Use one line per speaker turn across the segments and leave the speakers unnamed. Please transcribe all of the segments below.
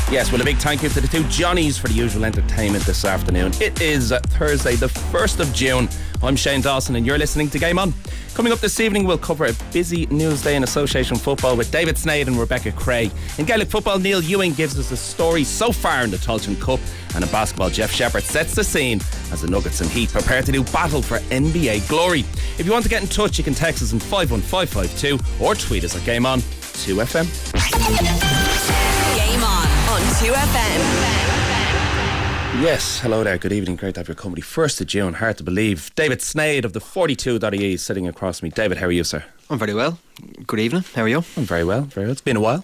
Yes, well, a big thank you to the two Johnnies for the usual entertainment this afternoon. It is Thursday, the 1st of June. I'm Shane Dawson and you're listening to Game On. Coming up this evening, we'll cover a busy news day in association football with David Sneyd and Rebecca Cray. In Gaelic football, Neil Ewing gives us a story so far in the Tailteann Cup. And in basketball, Jeff Shepherd sets the scene as the Nuggets and Heat prepare to do battle for NBA glory. If you want to get in touch, you can text us on 51552 or tweet us at Game On 2FM.
Game On 2FM.
Yes, hello there, good evening, great to have your company. 1st of June, hard to believe. David Sneyd of the 42.ie is sitting across me. David, how are you, sir?
I'm very well. Good evening, how are you?
I'm very well, very well. It's been a while.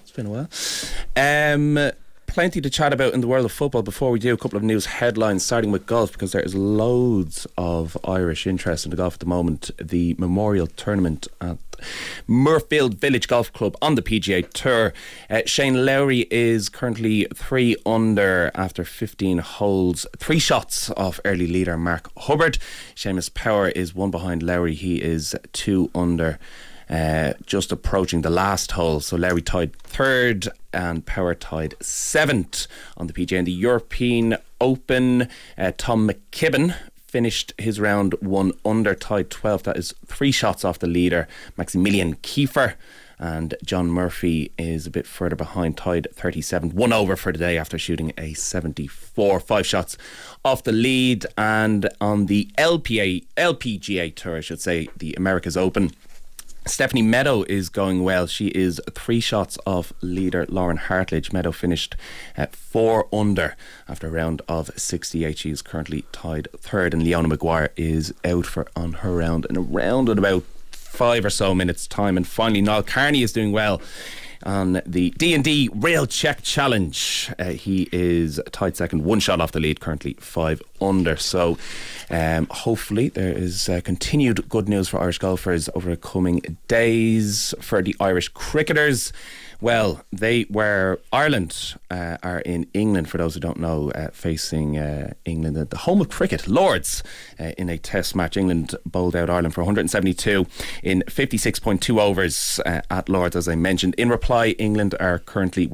Plenty to chat about in the world of football. Before we do, a couple of news headlines, starting with golf, because there is loads of Irish interest in the golf at the moment. The Memorial Tournament at Murfield Village Golf Club on the PGA Tour. Shane Lowry is currently 3 under after 15 holes, 3 shots off early leader Mark Hubbard. Seamus Power is 1 behind Lowry. He is 2 under, just approaching the last hole. So Lowry tied 3rd and Power tied 7th on the PGA. In the European Open, Tom McKibben finished his round 1 under, tied 12th. That is 3 shots off the leader Maximilian Kiefer. And John Murphy is a bit further behind, tied 37th, 1 over for the day after shooting a 74, 5 shots off the lead. And on the LPGA Tour, I should say, the America's Open, Stephanie Meadow is going well. She is 3 shots off leader Lauren Hartledge. Meadow finished at 4 under after a round of 68. She is currently tied 3rd, and Leona Maguire is out on her round in around at about 5 or so minutes time. And finally, Niall Carney is doing well on the D&D Rail Check Challenge. He is tied 2nd, 1 shot off the lead, currently 5 under. So hopefully there is continued good news for Irish golfers over the coming days. For the Irish cricketers, well, Ireland are in England, for those who don't know, facing England at the home of cricket, Lords, in a test match. England bowled out Ireland for 172 in 56.2 overs at Lords, as I mentioned. In reply, England are currently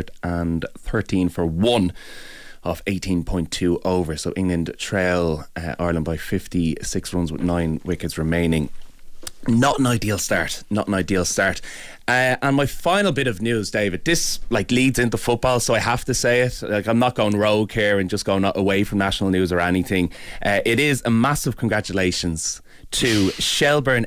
113 for 1 of 18.2 overs. So England trail Ireland by 56 runs with 9 wickets remaining. Not an ideal start. And my final bit of news, David, this leads into football, so I have to say it. I'm not going rogue here and just going away from national news or anything. It is a massive congratulations to Shelbourne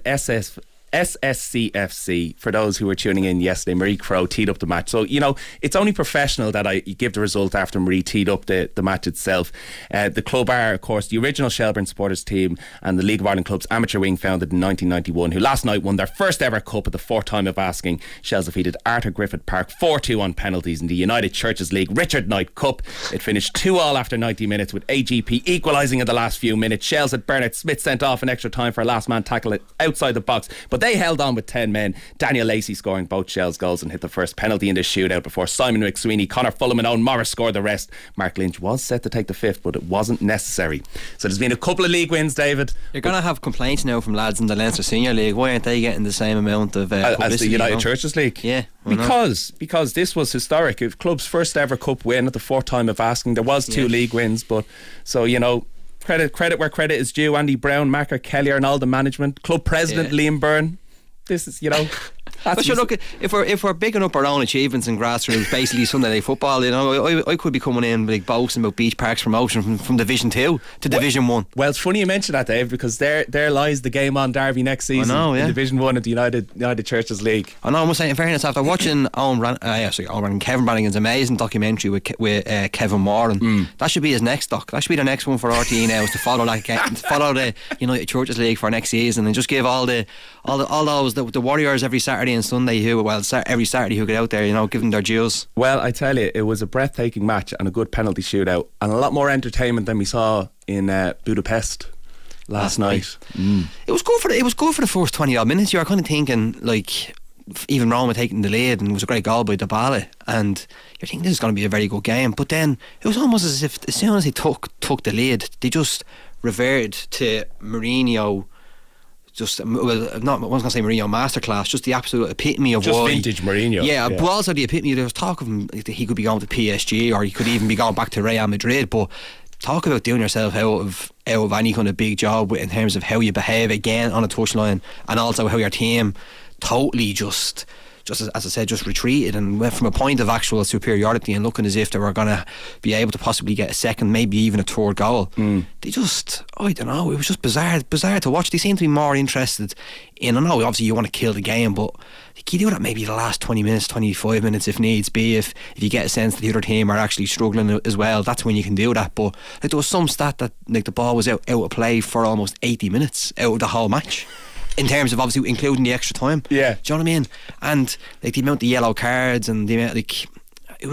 SSCFC. For those who were tuning in yesterday, Marie Crowe teed up the match. So, it's only professional that I give the result after Marie teed up the match itself. The club are, of course, the original Shelbourne supporters team and the League of Ireland Club's amateur wing, founded in 1991, who last night won their first ever cup at the 4th time of asking. Shells defeated Arthur Griffith Park 4-2 on penalties in the United Churches League Richard Knight Cup. It finished 2-2 after 90 minutes, with AGP equalising in the last few minutes. Shells had Bernard Smith sent off in extra time for a last man tackle outside the box, but they held on with 10 men. Daniel Lacey scoring both Shells goals and hit the first penalty in the shootout before Simon McSweeney, Conor Fulham and Owen Morris scored the rest. Mark Lynch was set to take the 5th, but it wasn't necessary. So there's been a couple of league wins, David.
You're going to have complaints now from lads in the Leinster Senior League. Why aren't they getting the same amount of
as the United Churches League?
Yeah,
because this was historic. If club's first ever cup win at the 4th time of asking. There was 2 league wins, but so credit where credit is due. Andy Brown, Macker Kelly and all the management, club president Liam Byrne. This is,
but sure, look, if we're bigging up our own achievements in grassroots, basically Sunday League football, I could be coming in boasting about Beach Park's promotion from Division 2 to Division 1.
Well, it's funny you mention that, Dave, because there lies the Game On derby next season. In Division 1 of the United Churches League.
I know, I must say, in fairness, after watching Kevin Brannigan's amazing documentary with Kevin Moran, that should be his next doc. That should be the next one for RTE now, is to follow the United Churches League for next season and just give all those the Warriors every Saturday and Sunday every Saturday who get out there, give them their dues. Well,
I tell you, it was a breathtaking match and a good penalty shootout and a lot more entertainment than we saw in Budapest last night.
It was good for the first 20 odd minutes. You were kind of thinking even Roma taking the lead, and it was a great goal by Dybala, and you're thinking this is going to be a very good game, but then it was almost as if as soon as they took the lead, they just reverted to Mourinho just I wasn't going to say Mourinho masterclass, just the absolute epitome of
just
why.
vintage Mourinho.
Yeah, but also the epitome. There was talk of him, he could be going to PSG, or he could even be going back to Real Madrid. But talk about doing yourself out of any kind of big job in terms of how you behave again on a touchline, and also how your team totally just as I said, just retreated and went from a point of actual superiority and looking as if they were going to be able to possibly get a second, maybe even a third goal. They just, I don't know, it was just bizarre to watch. They seem to be more interested in, I know obviously you want to kill the game, but you do that maybe the last 20 minutes, 25 minutes if needs be. If you get a sense that the other team are actually struggling as well, that's when you can do that. But like, there was some stat that like the ball was out of play for almost 80 minutes out of the whole match, in terms of obviously including the extra time.
Yeah.
Do you know what I mean? And like the amount of yellow cards and the amount, like, it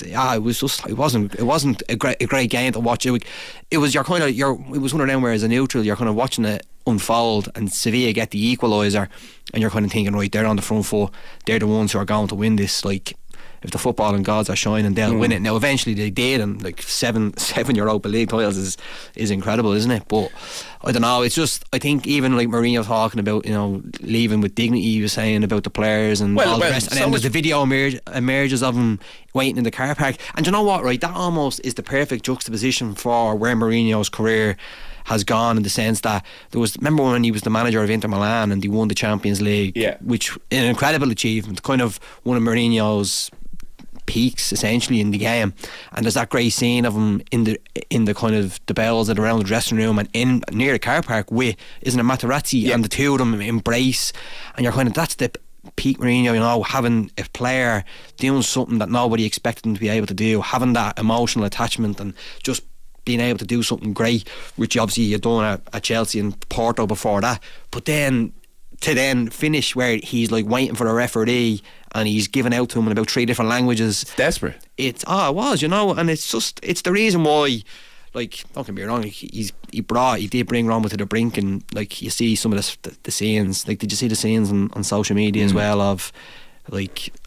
wasn't a great game to watch. It was one of them where as a neutral you're kind of watching it unfold and Sevilla get the equaliser and you're kind of thinking, right, they're on the front foot, they're the ones who are going to win this. Like, if the footballing gods are shining, they'll win it. Now eventually they did, and like seven Europa League titles is incredible, isn't it? But I don't know, it's just, I think even like Mourinho talking about, you know, leaving with dignity, he was saying about the players and all the rest, and then there's the video emerges of him waiting in the car park. And you know what, right, that almost is the perfect juxtaposition for where Mourinho's career has gone, in the sense that remember when he was the manager of Inter Milan and he won the Champions League, which an incredible achievement, kind of one of Mourinho's peaks essentially in the game. And there's that great scene of him in the kind of the bells that are around the dressing room and in near the car park with, isn't it, Materazzi, and the two of them embrace, and you're kind of, that's the peak Mourinho, you know, having a player doing something that nobody expected them to be able to do, having that emotional attachment and just being able to do something great, which obviously you've done at Chelsea and Porto before that. But then to finish where he's like waiting for a referee and he's giving out to him in about 3 different languages. It's
desperate.
It was, you know, and it's the reason why, like, don't get me wrong, he did bring Roma to the brink, and like you see some of the scenes, like, did you see the scenes on social media as well of the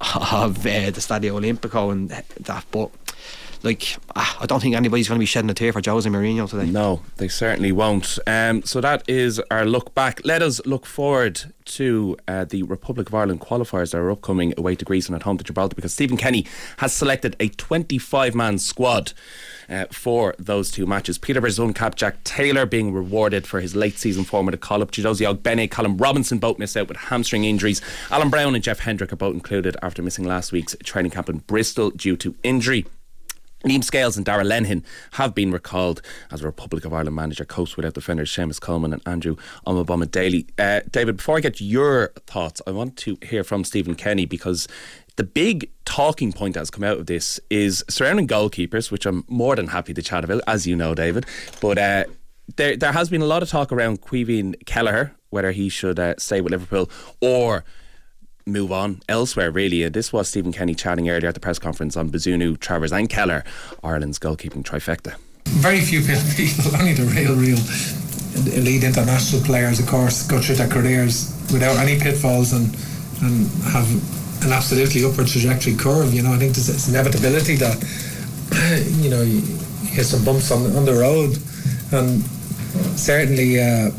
Stadio Olimpico and that? But like, I don't think anybody's going to be shedding a tear for Jose Mourinho today. No,
they certainly won't. So that is our look back. Let us look forward to the Republic of Ireland qualifiers that are upcoming away to Greece and at home to Gibraltar, because Stephen Kenny has selected a 25-man squad for those two matches. Peterborough's own cap Jack Taylor being rewarded for his late season form at a call-up. Chidozie Ogbene, Colin Robinson both missed out with hamstring injuries. Alan Brown and Jeff Hendrick are both included after missing last week's training camp in Bristol due to injury. Liam Scales and Darragh Lenhin have been recalled as a Republic of Ireland manager, coached without defenders Seamus Coleman and Andrew Omobama-Daly. David, before I get your thoughts, I want to hear from Stephen Kenny, because the big talking point that has come out of this is surrounding goalkeepers, which I'm more than happy to chat about, as you know, David. But there has been a lot of talk around Caoimhín Kelleher, whether he should stay with Liverpool or move on elsewhere, really. This was Stephen Kenny chatting earlier at the press conference on Bazunu, Travers and Kelleher, Ireland's goalkeeping trifecta.
Very few people, only the real elite international players, of course, go through their careers without any pitfalls and have an absolutely upward trajectory curve. You know, I think there's inevitability that, you know, you hit some bumps on the road, and certainly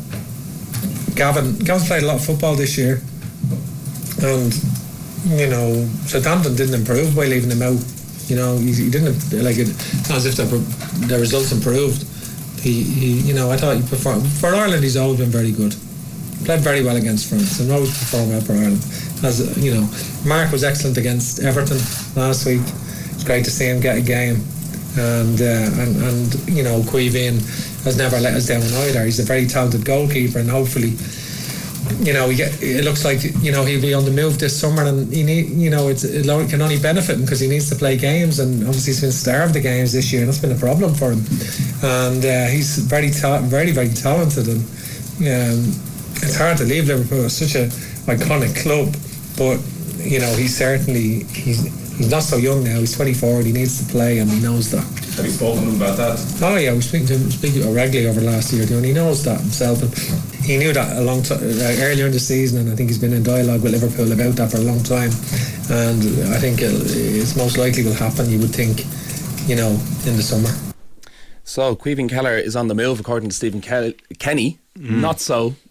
Gavin's played a lot of football this year. And, you know, Southampton didn't improve by leaving him out. You know, he didn't, like, it's not as if the results improved. He you know, I thought he performed for Ireland. He's always been very good. Played very well against France and always performed well for Ireland. As you know, Mark was excellent against Everton last week. It's great to see him get a game. And you know, Caoimhín has never let us down either. He's a very talented goalkeeper, and hopefully, you know, it looks like, you know, he'll be on the move this summer, and it can only benefit him because he needs to play games, and obviously he's been starved of games this year, and that's been a problem for him. And he's very very talented, and it's hard to leave Liverpool. It's such an iconic club, but you know, he's not so young now. He's 24 and he needs to play, and he knows that.
Have you spoken to him about that?
Oh yeah, we speak to him regularly over the last year, and he knows that himself. And he knew that a long time earlier in the season, and I think he's been in dialogue with Liverpool about that for a long time. And I think it's most likely will happen, you would think, you know, in the summer.
So Caoimhín Kelleher is on the move, according to Stephen Kenny. Not so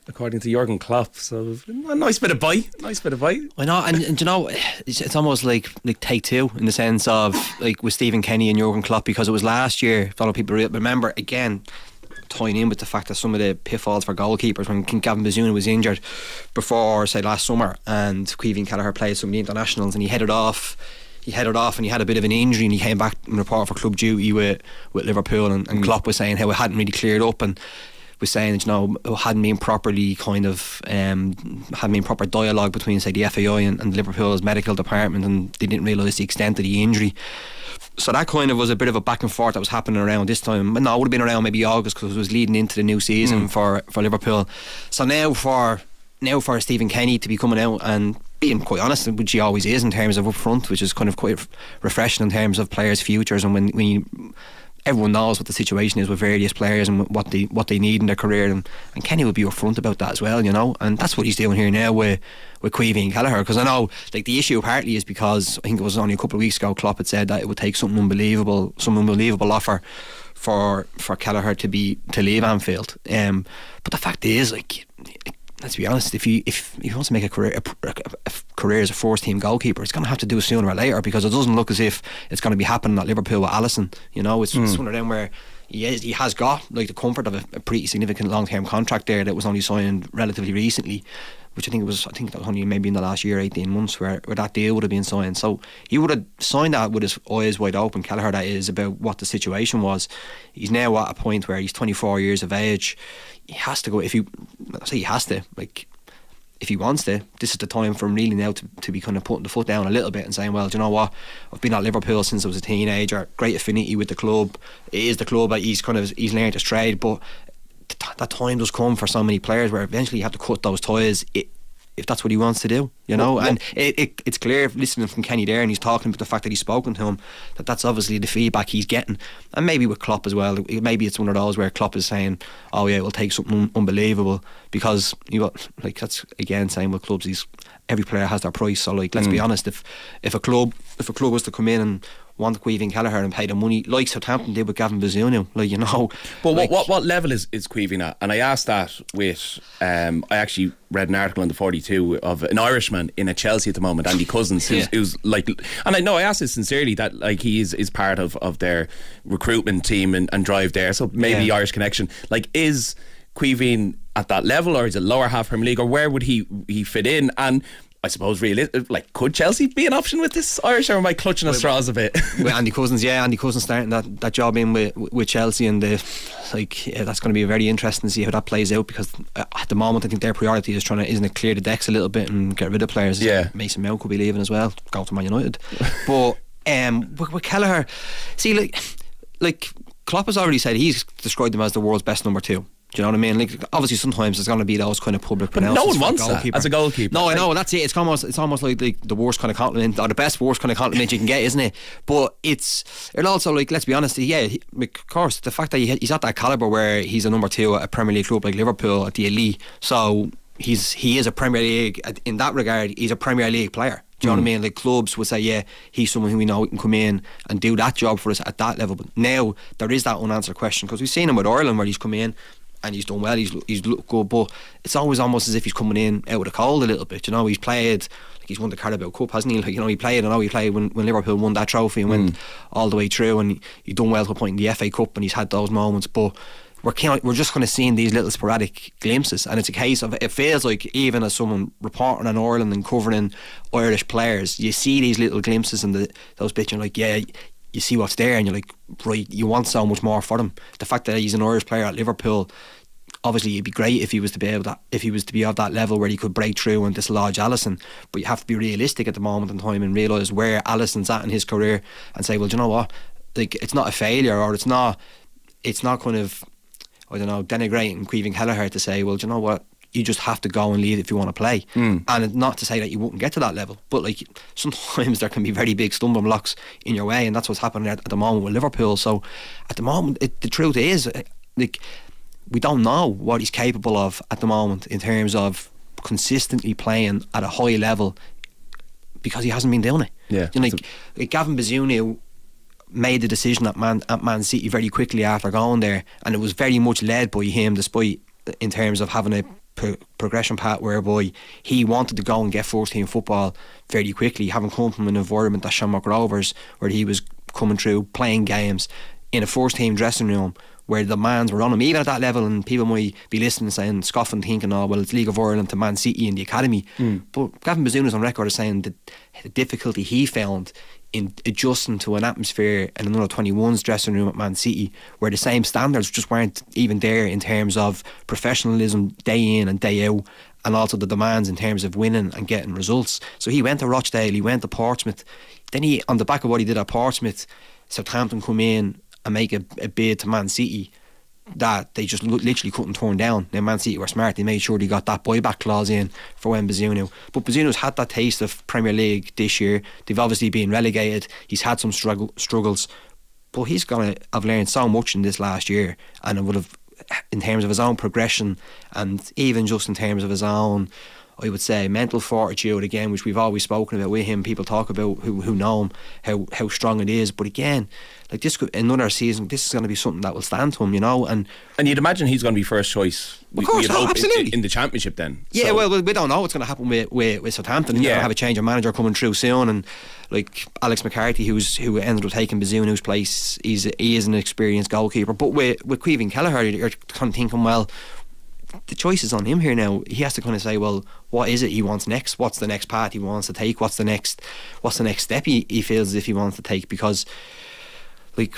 according to Jurgen Klopp. So a nice bit of bite.
I know, and you know, it's almost like take two in the sense of like with Stephen Kenny and Jurgen Klopp, because it was last year. A lot of people remember again, tying in with the fact that some of the pitfalls for goalkeepers when Gavin Bazunu was injured before, say, last summer, and Caoimhín Kelleher played some of the internationals, and he headed off and he had a bit of an injury, and he came back and reported for club duty with Liverpool, and Klopp was saying how it hadn't really cleared up, and was saying that, you know, it hadn't been properly hadn't been proper dialogue between, say, the FAI and Liverpool's medical department, and they didn't realise the extent of the injury. So that kind of was a bit of a back and forth that was happening around this time. No, it would have been around maybe August, because it was leading into the new season for Liverpool. So now for Stephen Kenny to be coming out and being quite honest, which he always is in terms of up front, which is kind of quite refreshing in terms of players' futures, and when everyone knows what the situation is with various players and what they need in their career, and Kenny will be upfront about that as well, you know, and that's what he's doing here now with Caoimhín Kelleher. Because I know, like, the issue partly is because I think it was only a couple of weeks ago Klopp had said that it would take some unbelievable offer for Kelleher to leave Anfield, but the fact is, like, let's be honest, if he wants to make a career as a first team goalkeeper, it's going to have to do it sooner or later, because it doesn't look as if it's going to be happening at Liverpool with Alisson. You know, it's one of them where he has got like the comfort of a pretty significant long term contract there that was only signed relatively recently, which I think that was only maybe in the last year, 18 months, where that deal would have been signed. So he would have signed that with his eyes wide open, Kelleher that is, about what the situation was. He's now at a point where he's 24 years of age. He has to go, if he wants to, this is the time for him really now to be kind of putting the foot down a little bit and saying, well, do you know what, I've been at Liverpool since I was a teenager, great affinity with the club, it is the club that he's learned his trade, but that time does come for so many players where eventually you have to cut those ties if that's what he wants to do, you know. And it's clear listening from Kenny there, and he's talking about the fact that he's spoken to him, that's obviously the feedback he's getting. And maybe with Klopp as well, maybe it's one of those where Klopp is saying, oh yeah, we'll take something unbelievable, because like, that's again saying with clubs, every player has their price. So like, let's be honest, if a club was to come in and want Caoimhín Kelleher and pay the money like Southampton did with Gavin Bazunu, like, you know.
But
like,
what level is Caoimhín at? And I asked that with I actually read an article on the 42 of an Irishman in a Chelsea at the moment, Andy Cousins, who's like, and I asked this sincerely, that like he is part of their recruitment team and drive there, so maybe Irish connection. Like, is Caoimhín at that level, or is it lower half Premier League, or where would he fit in? And I suppose really, like, could Chelsea be an option with this Irish, or am I clutching at straws a bit?
With Andy Cousins starting that job in with Chelsea, and that's going to be very interesting to see how that plays out, because at the moment I think their priority is isn't it clear the decks a little bit and get rid of players.
Yeah,
Mason Mount could be leaving as well, go to Man United. But with Kelleher, see, like Klopp has already said he's described him as the world's best number 2. Do you know what I mean? Like, obviously sometimes there's going to be those kind of public pronouncements.
But no one wants that as a goalkeeper.
No, I know, that's it. It's almost like the worst kind of compliment, or the worst kind of compliment you can get, isn't it? But it's also, like, let's be honest, of course, the fact that he's at that calibre where he's a number 2 at a Premier League club like Liverpool at the elite, so he is a Premier League, in that regard, he's a Premier League player. Do you know what I mean? Like, clubs would say, yeah, he's someone who we know can come in and do that job for us at that level. But now there is that unanswered question, because we've seen him with Ireland where he's come in and he's done well, he's looked good, but it's always almost as if he's coming in out of the cold a little bit. You know, he's played, like, he's won the Carabao Cup, hasn't he? Like, you know, he played when Liverpool won that trophy and went all the way through, and he done well to a point in the FA Cup, and he's had those moments. But we're just kind of seeing these little sporadic glimpses, and it's a case of, it feels like, even as someone reporting on Ireland and covering Irish players, you see these little glimpses and those bits, and you're like, yeah, you see what's there, and you're like, right, you want so much more for him. The fact that he's an Irish player at Liverpool, obviously it'd be great if he was to be of that level where he could break through and dislodge Alisson, but you have to be realistic at the moment in time and realise where Alisson's at in his career, and say, well, do you know what, like, it's not a failure, or it's not kind of, I don't know, denigrating Caoimhín Kelleher to say, well, do you know what, you just have to go and leave if you want to play. And not to say that you wouldn't get to that level, but like, sometimes there can be very big stumbling blocks in your way, and that's what's happening at the moment with Liverpool. So at the moment, the truth is, like, we don't know what he's capable of at the moment in terms of consistently playing at a high level, because he hasn't been doing it.
Yeah,
you know, like Gavin Bazunu made the decision at Man City very quickly after going there, and it was very much led by him, despite in terms of having a progression path whereby he wanted to go and get first team football fairly quickly, having come from an environment at Shamrock Rovers where he was coming through playing games in a first team dressing room where the demands were on him, even at that level, and people might be listening saying, scoffing, thinking, oh well, it's League of Ireland to Man City in the academy. But Gavin Bazunu is on record as saying that the difficulty he found in adjusting to an atmosphere in another 21's dressing room at Man City where the same standards just weren't even there in terms of professionalism day in and day out, and also the demands in terms of winning and getting results. So he went to Rochdale, he went to Portsmouth, then he, on the back of what he did at Portsmouth, Southampton come in and make a bid to Man City that they just literally couldn't turn down. Now Man City were smart, they made sure they got that buyback clause in for Bazunu. But Bazunu's had that taste of Premier League this year. They've obviously been relegated, he's had some struggles, but he's going to have learned so much in this last year, and it would have, in terms of his own progression and even just in terms of his own, I would say, mental fortitude, again, which we've always spoken about with him. People talk about who know him, how strong it is. But again, like this could, another season, this is going to be something that will stand to him, you know. And
you'd imagine he's going to be first choice.
Of course, absolutely.
In the Championship then.
Yeah,
so.
Well, we don't know what's going to happen with Southampton. They'll have a change of manager coming through soon, and like Alex McCarthy, who ended up taking Bazunu's place, he is an experienced goalkeeper. But with Caoimhín Kelleher, you're kind of thinking, well, the choice is on him here now. He has to kind of say, well, what is it he wants next? What's the next path he wants to take? What's the next step he feels as if he wants to take? Because like,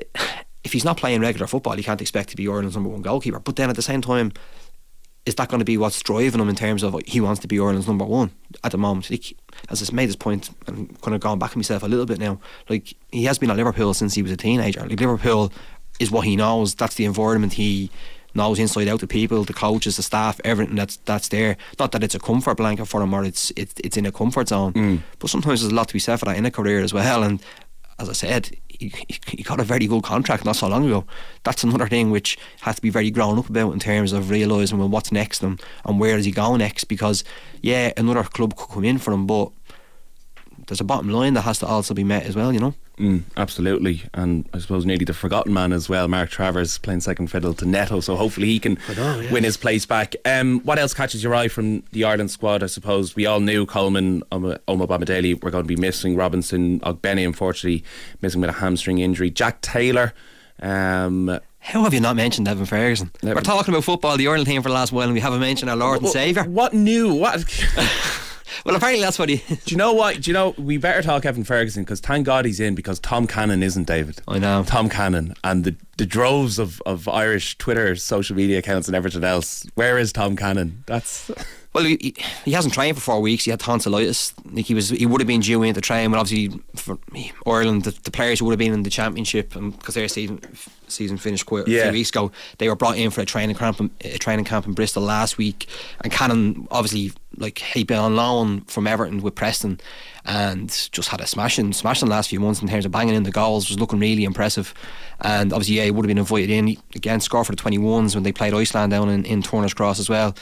if he's not playing regular football, he can't expect to be Ireland's number one goalkeeper. But then at the same time, is that going to be what's driving him in terms of he wants to be Ireland's number one at the moment? Like, as I made this point, I'm kind of going back on myself a little bit now. Like, he has been at Liverpool since he was a teenager. Like, Liverpool is what he knows. That's the environment he knows inside out, the people, the coaches, the staff, everything that's there. Not that it's a comfort blanket for him or it's in a comfort zone, but sometimes there's a lot to be said for that in a career as well. And as I said, he got a very good contract not so long ago. That's another thing which has to be very grown up about in terms of realising, well, what's next and where does he go next, because yeah, another club could come in for him, but there's a bottom line that has to also be met as well, you know.
Absolutely. And I suppose nearly the forgotten man as well, Mark Travers, playing second fiddle to Neto, so hopefully he can win his place back. What else catches your eye from the Ireland squad? I suppose we all knew Coleman, Oma Bamidele were going to be missing. Robinson, Ogbene unfortunately missing with a hamstring injury. Jack Taylor,
how have you not mentioned Evan Ferguson? We're talking about football, the Ireland team, for the last while, and we haven't mentioned our Lord and Saviour.
What new? What?
Well, apparently that's what he...
Do you know what? We better talk Evan Ferguson, because thank God he's in, because Tom Cannon isn't, David.
I know.
Tom Cannon and the droves of Irish Twitter, social media accounts and everything else. Where is Tom Cannon? That's...
Well, he hasn't trained for 4 weeks. He had tonsillitis. Like, he would have been due in to train, but obviously for Ireland, the players who would have been in the Championship, because their season finished quite a few weeks ago, they were brought in for a training camp in Bristol last week. And Cannon, obviously, like, he'd been on loan from Everton with Preston and just had a smashing last few months in terms of banging in the goals. Was looking really impressive. And obviously, he would have been invited in. He, again, scored for the 21s when they played Iceland down in Turner's Cross as well.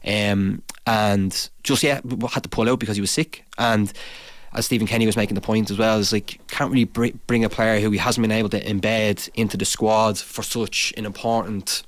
And just had to pull out because he was sick. And as Stephen Kenny was making the point as well, is like, can't really bring a player who he hasn't been able to embed into the squad for such an important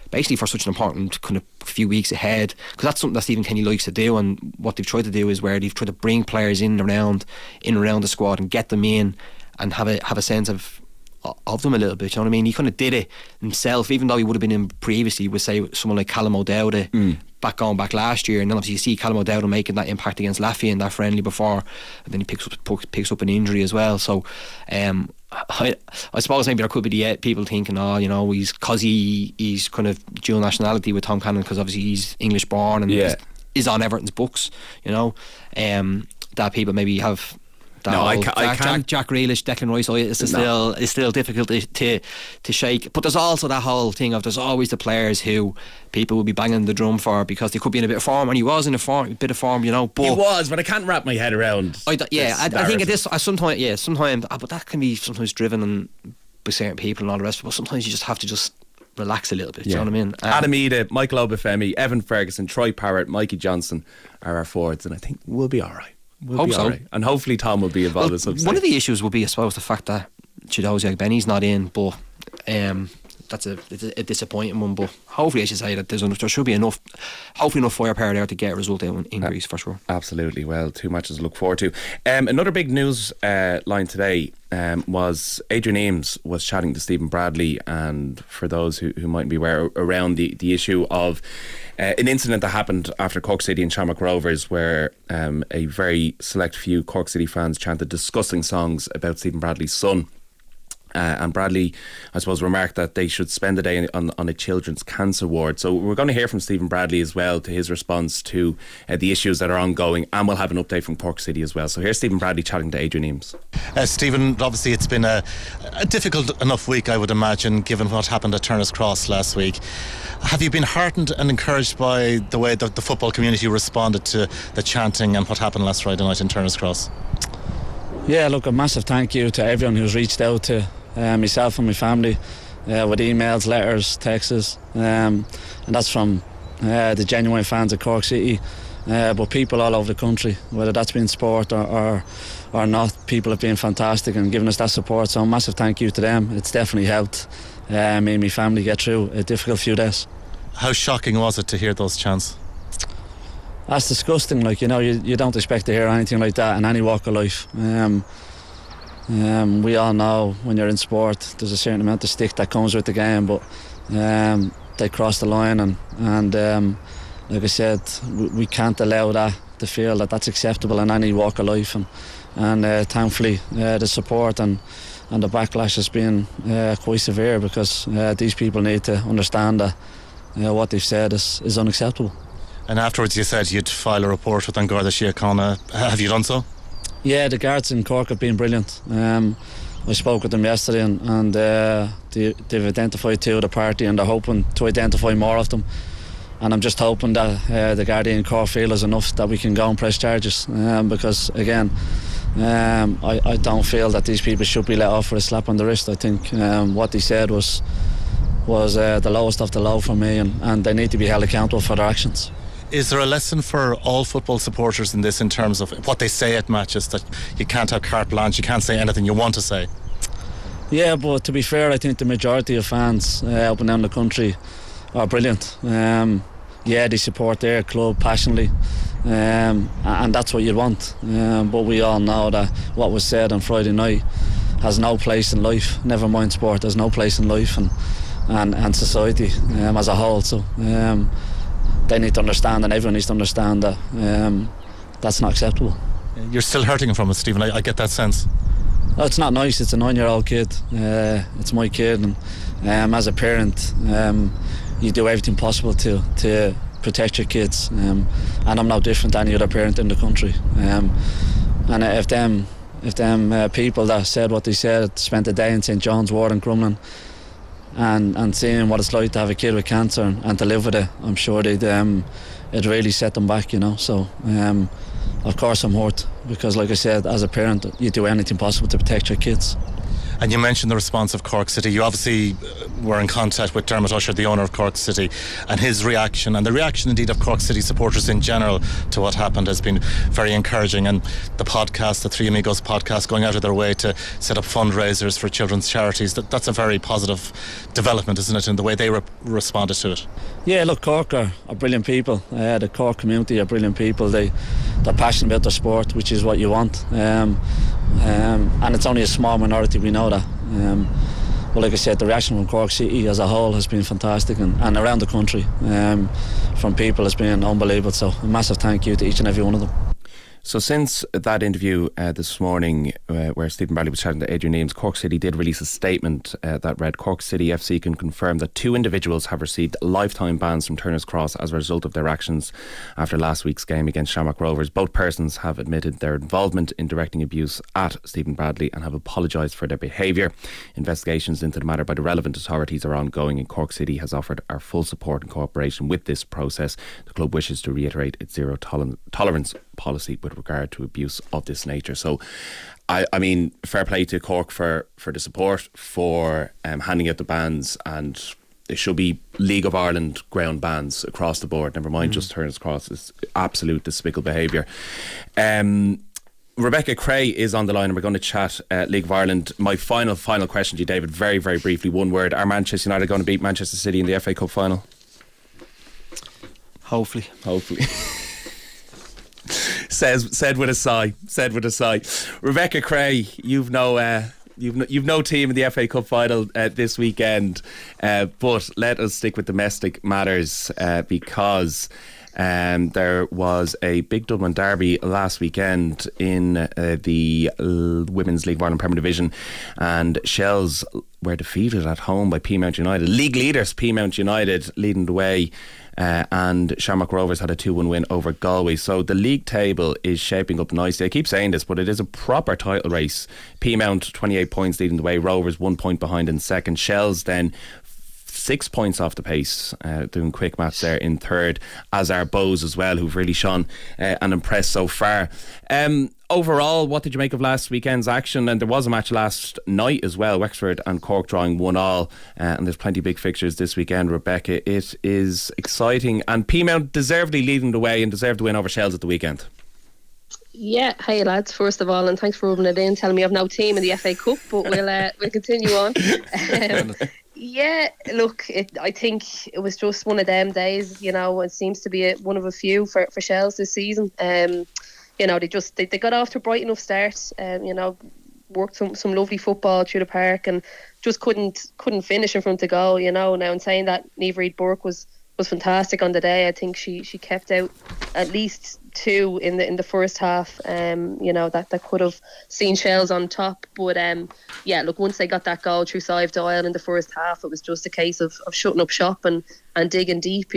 kind of few weeks ahead, because that's something that Stephen Kenny likes to do. And what they've tried to do is where they've tried to bring players in and around the squad and get them in and have a sense of them a little bit, you know what I mean? He kind of did it himself, even though he would have been in previously with, say, someone like Callum O'Dowda going back last year. And then obviously you see Callum O'Dowda making that impact against Latvia in that friendly before, and then he picks up an injury as well. So I suppose maybe there could be the people thinking, he's kind of dual nationality with Tom Cannon, because obviously he's English born and is on Everton's books, that people maybe have that Jack Grealish, Declan Rice is still difficult to shake. But there's also that whole thing of, there's always the players who people will be banging the drum for because they could be in a bit of form, and he was in a bit of form, but
he was, but I can't wrap my head around.
I think sometimes, but that can be sometimes driven by certain people and all the rest. But sometimes you just have to just relax a little bit. Do you know what I mean?
Adam Ida, Michael Obafemi, Evan Ferguson, Troy Parrott, Mikey Johnson are our forwards, and I think we'll be alright.
Hope so.
Right. And hopefully Tom will be involved at some stage.
One of the issues will be, I suppose, the fact that Chidozie Ogbene's not in, but that's a disappointing one. But hopefully, as you say, that there should be enough firepower there to get a result out in Greece for sure.
Absolutely. Well, 2 matches to look forward to. Another big news line today was Adrian Eames was chatting to Stephen Bradley, and for those who mightn't be aware, around the issue of an incident that happened after Cork City and Shamrock Rovers, where a very select few Cork City fans chanted disgusting songs about Stephen Bradley's son. And Bradley, I suppose, remarked that they should spend the day on a children's cancer ward. So we're going to hear from Stephen Bradley as well to his response to the issues that are ongoing, and we'll have an update from Cork City as well. So here's Stephen Bradley chatting to Adrian Eames.
Stephen, obviously it's been a difficult enough week, I would imagine, given what happened at Turner's Cross last week. Have you been heartened and encouraged by the way that the football community responded to the chanting and what happened last Friday night in Turner's Cross?
Yeah, look, a massive thank you to everyone who's reached out to myself and my family with emails, letters, texts, and that's from the genuine fans of Cork City, but people all over the country, whether that's been sport or not. People have been fantastic and given us that support, so a massive thank you to them. It's definitely helped me and my family get through a difficult few days. How shocking was it to hear those chants? That's disgusting. Like, you know, you don't expect to hear anything like that in any walk of life. We all know when you're in sport there's a certain amount of stick that comes with the game, but they crossed the line, and like I said, we can't allow that to feel that that's acceptable in any walk of life, and thankfully the support and the backlash has been quite severe, because these people need to understand that what they've said is unacceptable. And afterwards you said you'd file a report with An Garda Síochána. Have you done so? Yeah, the guards in Cork have been brilliant. I spoke with them yesterday, and they've identified 2 of the party, and they're hoping to identify more of them. And I'm just hoping that the Gardaí in Cork feel is enough that we can go and press charges, because again, I don't feel that these people should be let off for a slap on the wrist. I think what they said was the lowest of the low for me, and they need to be held accountable for their actions. Is there a lesson for all football supporters in this, in terms of what they say at matches, that you can't have carte blanche, you can't say anything you want to say? Yeah, but to be fair, I think the majority of fans up and down the country are brilliant. Yeah, they support their club passionately, and that's what you want. But we all know that what was said on Friday night has no place in life, never mind sport. There's no place in life and society as a whole. So they need to understand, and everyone needs to understand that that's not acceptable. You're still hurting from it, Stephen. I get that sense. Oh, it's not nice. It's a 9-year-old kid. It's my kid, and as a parent, you do everything possible to protect your kids. And I'm no different than any other parent in the country. And if them people that said what they said spent a day in St John's Ward in Crumlin, and seeing what it's like to have a kid with cancer and to live with it, I'm sure it really set them back, you know. So of course I'm hurt, because like I said, as a parent, you do anything possible to protect your kids. And you mentioned the response of Cork City. You obviously were in contact with Dermot Usher, the owner of Cork City, and his reaction, and the reaction indeed of Cork City supporters in general to what happened, has been very encouraging. And the podcast, the Three Amigos podcast, going out of their way to set up fundraisers for children's charities, that's a very positive development, isn't it, in the way they responded to it? Yeah, look, Cork are brilliant people. The Cork community are brilliant people. They're passionate about their sport, which is what you want. And it's only a small minority, we know that. But like I said, the reaction from Cork City as a whole has been fantastic, and around the country from people has been unbelievable. So a massive thank you to each and every one of them.
So since that interview this morning where Stephen Bradley was chatting to Adrian Eames, Cork City did release a statement that read, Cork City FC can confirm that 2 individuals have received lifetime bans from Turner's Cross as a result of their actions after last week's game against Shamrock Rovers. Both persons have admitted their involvement in directing abuse at Stephen Bradley and have apologised for their behaviour. Investigations into the matter by the relevant authorities are ongoing, and Cork City has offered our full support and cooperation with this process. The club wishes to reiterate its zero tolerance policy with regard to abuse of this nature. So I mean, fair play to Cork for the support, for handing out the bans, and they should be League of Ireland ground bans across the board, never mind just Turner's Cross. It's absolute despicable behaviour. Rebecca Cray is on the line and we're going to chat League of Ireland. My final question to you, David, very, very briefly, one word. Are Manchester United going to beat Manchester City in the FA Cup final?
Hopefully.
Said with a sigh. Rebecca Cray, you've no team in the FA Cup final this weekend, but let us stick with domestic matters because there was a big Dublin derby last weekend in the Women's League of Ireland Premier Division, and Shells were defeated at home by Peamount United. League leaders Peamount United leading the way, and Shamrock Rovers had a 2-1 win over Galway. So the league table is shaping up nicely. I keep saying this, but it is a proper title race. Peamount 28 points leading the way, Rovers 1 point behind in second, Shells then 6 points off the pace, doing quick maths there, in third, as are Bows as well, who've really shone and impressed so far. Overall, what did you make of last weekend's action? And there was a match last night as well, Wexford and Cork drawing 1-1, and there's plenty of big fixtures this weekend, Rebecca. It is exciting, and Peamount deservedly leading the way and deserved to win over Shells at the weekend.
Yeah, hey lads, first of all, and thanks for rubbing it in, telling me I've no team in the FA Cup, but we'll continue on. Yeah, look, I think it was just one of them days. It seems to be one of a few for Shells this season. They got off to a bright enough start. Worked some lovely football through the park and just couldn't finish in front of goal. Now in saying that, Niamh Reid Burke was fantastic on the day. I think she kept out at least 2 in the first half. That could have seen Shells on top. But look, once they got that goal through Sive Doyle in the first half, it was just a case of shutting up shop and digging deep.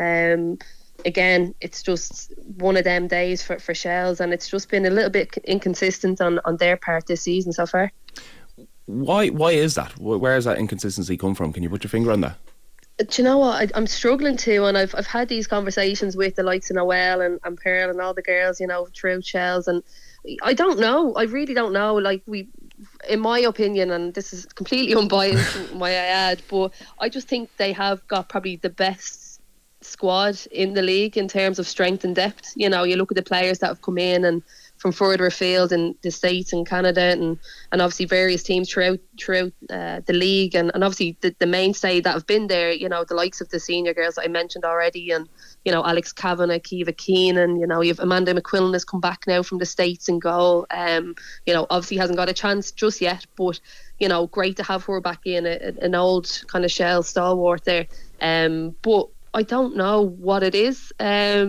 Again, it's just one of them days for Shells, and it's just been a little bit inconsistent on their part this season so far.
Why is that? Where has that inconsistency come from? Can you put your finger on that?
Do you know what? I'm struggling to, and I've had these conversations with the likes of Noelle and Pearl and all the girls, through Shells, and I don't know. I really don't know. Like, in my opinion, and this is completely unbiased, might I add, but I just think they have got probably the best squad in the league in terms of strength and depth. You look at the players that have come in and from further afield in the States and Canada and obviously various teams throughout the league and obviously the mainstay that have been there, the likes of the senior girls that I mentioned already, and Alex Kavanagh, Kiva Keenan, you have Amanda McQuillan has come back now from the States in goal. Obviously hasn't got a chance just yet, but great to have her back in, an old kind of Shell stalwart there. But I don't know what it is. I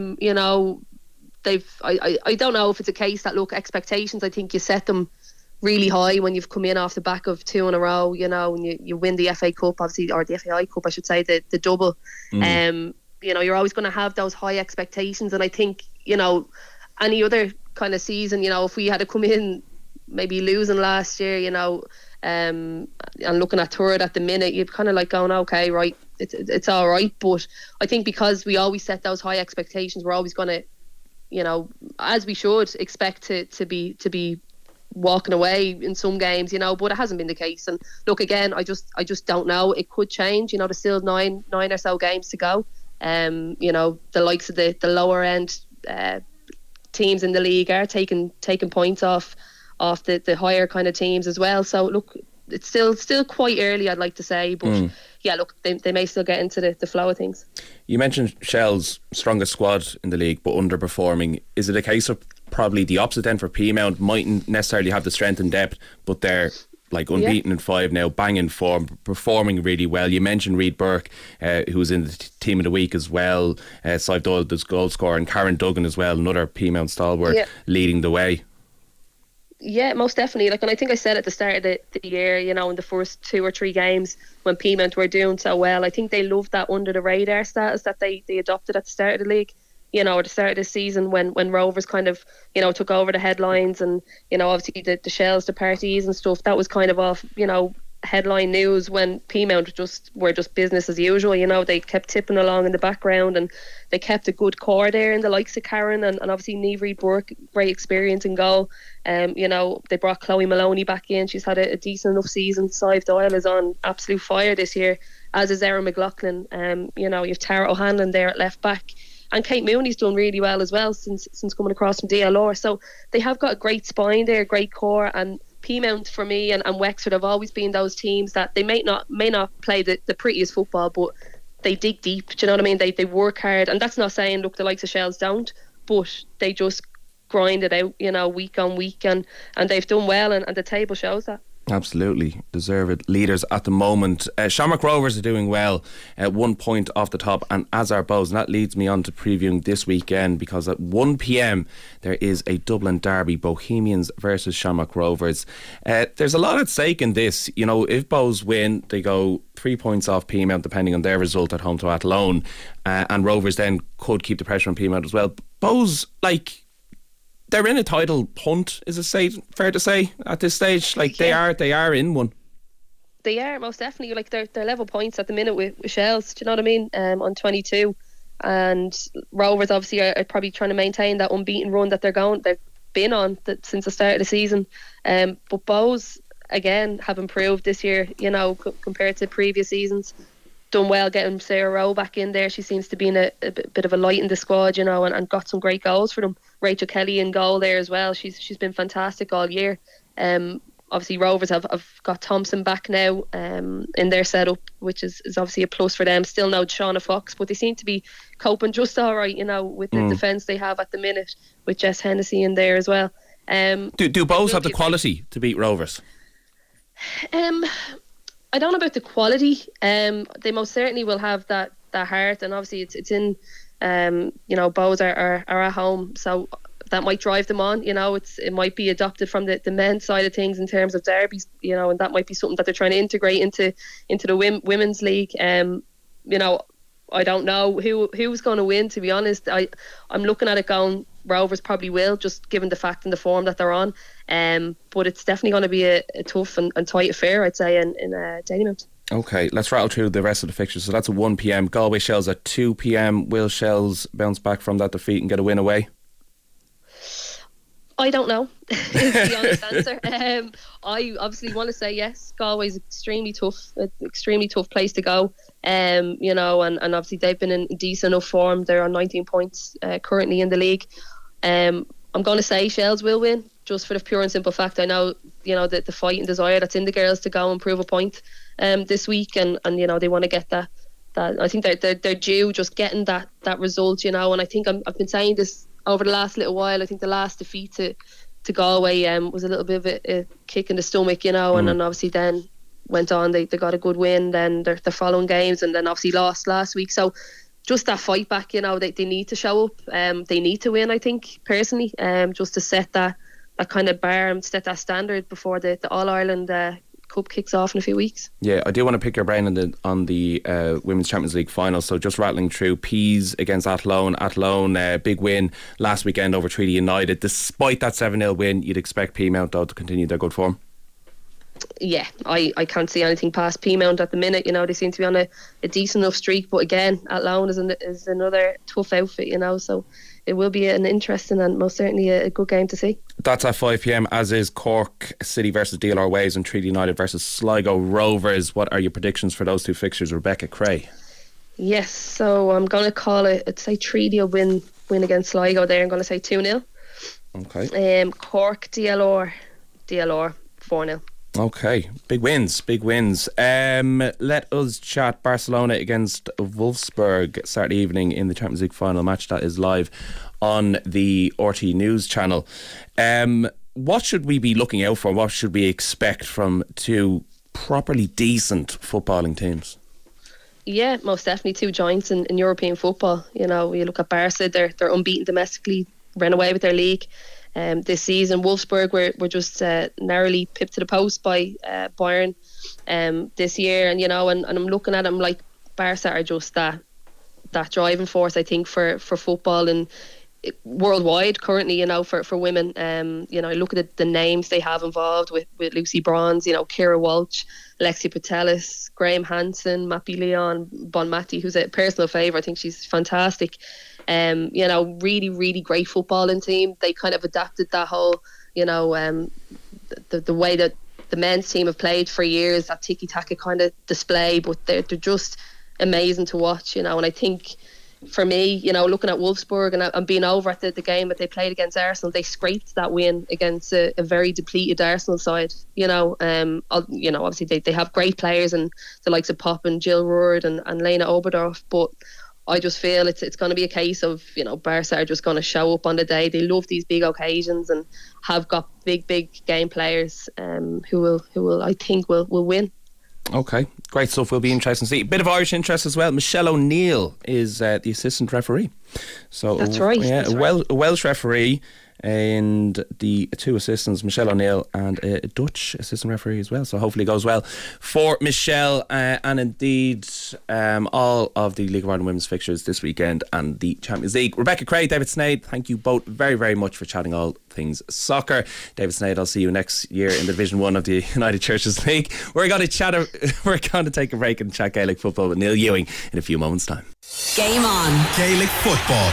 don't know if it's a case that, look, expectations, I think you set them really high when you've come in off the back of 2 in a row, and you win the FA Cup, obviously, or the FAI Cup, I should say, the double. You're always going to have those high expectations, and I think, any other kind of season, if we had to come in maybe losing last year, and looking at third at the minute, you'd kind of like going, okay, right, it's all right. But I think because we always set those high expectations, we're always going to, as we should, expect to be walking away in some games, but it hasn't been the case. And look, again, I just don't know. It could change. There's still nine or so games to go. The likes of the lower end teams in the league are taking points off the higher kind of teams as well. So look, it's still quite early, I'd like to say, but yeah, look, they may still get into the flow of things.
You mentioned Shell's strongest squad in the league but underperforming. Is it a case of probably the opposite then for Peamount? Mightn't necessarily have the strength and depth, but they're like unbeaten in 5 now, banging form, performing really well. You mentioned Reid Burke, who was in the team of the week as well, Sive Doyle, the goal scorer, and Karen Duggan as well, another Peamount stalwart, leading the way.
Yeah, most definitely. And I think I said at the start of the year, in the first 2 or 3 games when Peamount were doing so well, I think they loved that under the radar status that they adopted at the start of the league. At the start of the season when Rovers kind of, took over the headlines and, obviously the Shells, the parties and stuff, that was kind of off, headline news when Peamount were just business as usual. They kept tipping along in the background and they kept a good core there in the likes of Karen and obviously Niamh Reid Burke, great experience in goal. They brought Chloe Maloney back in. She's had a decent enough season. Sive Doyle is on absolute fire this year, as is Erin McLaughlin. You have Tara O'Hanlon there at left back. and Kate Mooney's done really well as well since coming across from DLR. So they have got a great spine there, great core, and Peamount for me and Wexford have always been those teams that they may not play the prettiest football, but they dig deep. Do you know what I mean? They work hard, and that's not saying look the likes of Shells don't, but they just grind it out, you know, week on week, and they've done well, and the table shows that.
Absolutely deserved leaders at the moment. Shamrock Rovers are doing well, 1 point off the top, and as are Bows. And that leads me on to previewing this weekend, because at 1 p.m. there is a Dublin derby, Bohemians versus Shamrock Rovers. There's a lot at stake in this. You know, if Bows win, they go 3 points off Peamount depending on their result at home to Athlone, and Rovers then could keep the pressure on Peamount as well. Bows, like, they're in a title punt, is it fair to say at this stage? Like, they are in one.
They are, most definitely. Like, they're level points at the minute with Shells. Do you know what I mean? On 22, and Rovers obviously are probably trying to maintain that unbeaten run that they've been on since the start of the season. But Bows again have improved this year. You know, compared to previous seasons. Done well getting Sarah Rowe back in there. She seems to be in a bit of a light in the squad, you know, and got some great goals for them. Rachel Kelly in goal there as well. She's been fantastic all year. Obviously Rovers have got Thompson back now in their setup, which is obviously a plus for them. Still no Shauna Fox, but they seem to be coping just all right, you know, with the defence they have at the minute, with Jess Hennessy in there as well.
Do Bows have the quality to beat Rovers?
I don't know about the quality. They most certainly will have that heart, and obviously it's in, you know, Bows are at home, so that might drive them on. You know, it might be adopted from the men's side of things in terms of derbies, you know, and that might be something that they're trying to integrate into the women's league. You know, I don't know who's going to win, to be honest. I'm looking at it going, Rovers probably will, just given the fact and the form that they're on. But it's definitely going to be a tough and tight affair, I'd say, in Dalymount.
Okay, let's rattle through the rest of the fixtures. So that's at 1 p.m. Galway Shells at 2 p.m. Will Shells bounce back from that defeat and get a win away?
I don't know, is the honest answer. I obviously want to say yes. Galway's extremely tough place to go. You know, and obviously they've been in decent enough form. They're on 19 points currently in the league. I'm going to say Shells will win, just for the pure and simple fact I know, you know, the fight and desire that's in the girls to go and prove a point this week, and you know, they want to get that. I think they're due just getting that result, you know. And I think I've been saying this over the last little while. I think the last defeat to Galway was a little bit of a kick in the stomach, you know, and then obviously then went on, they got a good win then their following games, and then obviously lost last week. So just that fight back, you know, they need to show up. They need to win, I think, personally, just to set that kind of bar and set that standard before the All-Ireland Cup kicks off in a few weeks. Yeah, I do want to pick your brain on the Women's Champions League final. So just rattling through: Peas against Athlone. Athlone, big win last weekend over Treaty United. Despite that 7-0 win, you'd expect Peamount though to continue their good form. Yeah, I can't see anything past Peamount at the minute. You know, they seem to be on a decent enough streak, but again, Athlone is another tough outfit, you know, so it will be an interesting and most certainly a good game to see. That's at 5 p.m, as is Cork City versus DLR Waves and Treaty United versus Sligo Rovers. What are your predictions for those two fixtures, Rebecca Cray? Yes, so I'm going to call it, I'd say Treaty will win against Sligo there. I'm going to say 2-0. Okay. Cork DLR 4-0. Okay, big wins. Let us chat Barcelona against Wolfsburg Saturday evening in the Champions League final match that is live on the RT News channel. What should we be looking out for? What should we expect from two properly decent footballing teams? Yeah, most definitely two giants in European football. You know, you look at Barca, they're unbeaten domestically, ran away with their league. This season, Wolfsburg were just narrowly pipped to the post by Bayern this year, and you know, and I'm looking at them like Barca are just that driving force, I think, for football and worldwide currently, you know, for women. You know, look at the names they have involved with Lucy Bronze, you know, Kira Walsh, Lexi Patelis, Graham Hansen, Mappy Leon, Bonmati, who's a personal favourite. I think she's fantastic. You know, really, really great footballing team. They kind of adapted that whole, you know, the way that the men's team have played for years, that tiki-taka kind of display, but they're just amazing to watch, you know. And I think for me, looking at Wolfsburg and being over at the game that they played against Arsenal, they scraped that win against a very depleted Arsenal side. Obviously they have great players and the likes of Pop and Jill Roord and Lena Oberdorf, but I just feel it's going to be a case of, Barca are just going to show up on the day. They love these big occasions and have got big game players who will I think will win.
Okay, great stuff. Will be interesting to see. A bit of Irish interest as well. Michelle O'Neill is the assistant referee. So
that's right.
Yeah,
that's
a Welsh referee, and the two assistants, Michelle O'Neill and a Dutch assistant referee as well. So hopefully it goes well for Michelle, and indeed all of the League of Ireland women's fixtures this weekend and the Champions League. Rebecca Craig, David Snade, thank you both very, very much for chatting all things soccer. David Snade, I'll see you next year in the Division 1 of the United Churches League. We're going to take a break and chat Gaelic football with Neil Ewing in a few moments' time.
Game on.
Gaelic football.